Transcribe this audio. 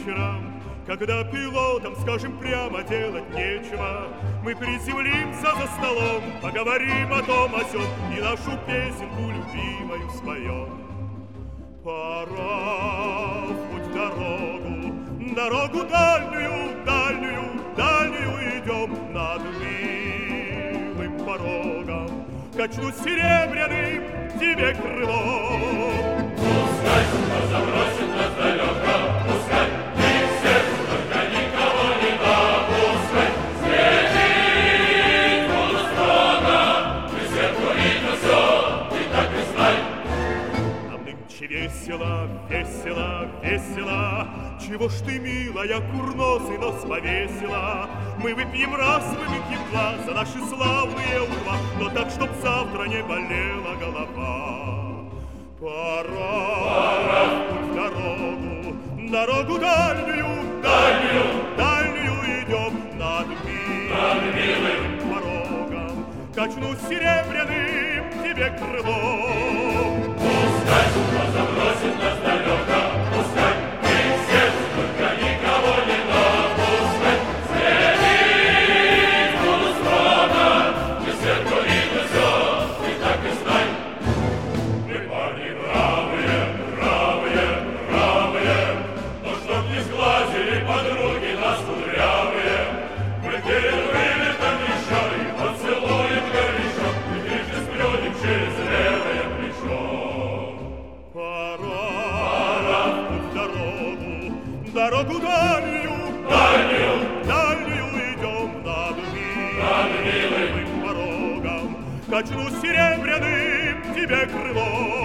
вечером, когда пилотам, скажем прямо, делать нечего, мы приземлимся за столом, поговорим о том, о сём и нашу песенку любимую споем. Пора в путь дорогу, дорогу дальнюю, дальнюю, дальнюю идем над милым порогом. Качну серебряным тебе крылом. Пускай кто забросит нас далеко, пускай и всех, только никого не допускай. Среди полустрона мы сверху видно все, и так и знай. Нам нынче весело, весело, весело. Чего ж ты, милая, курносый нос повесила? Мы выпьем раз, мы выпьем два за наши славные ура, но так, чтоб завтра не болела голова. Пора в путь дорогу, дорогу дальнюю, дальнюю, дальнюю идем над милым порогом. Качну серебряным тебе крылом. Пускай кто забросит нас далеко, пускай и всех, только никого не допускай. Среди полустрона мы сверху видно все, и так и знай. Мы парни бравые, бравые, бравые, но чтоб не сглазили подруги нас кудрявые, мы перед вылетом еще и поцелуем горячо, и трижды сплюнем через левое плечо. Пора в путь дорогу, дорогу дальнюю, Дальнюю, дальнюю идем над милым порогом. Качну серебряным тебе крылом.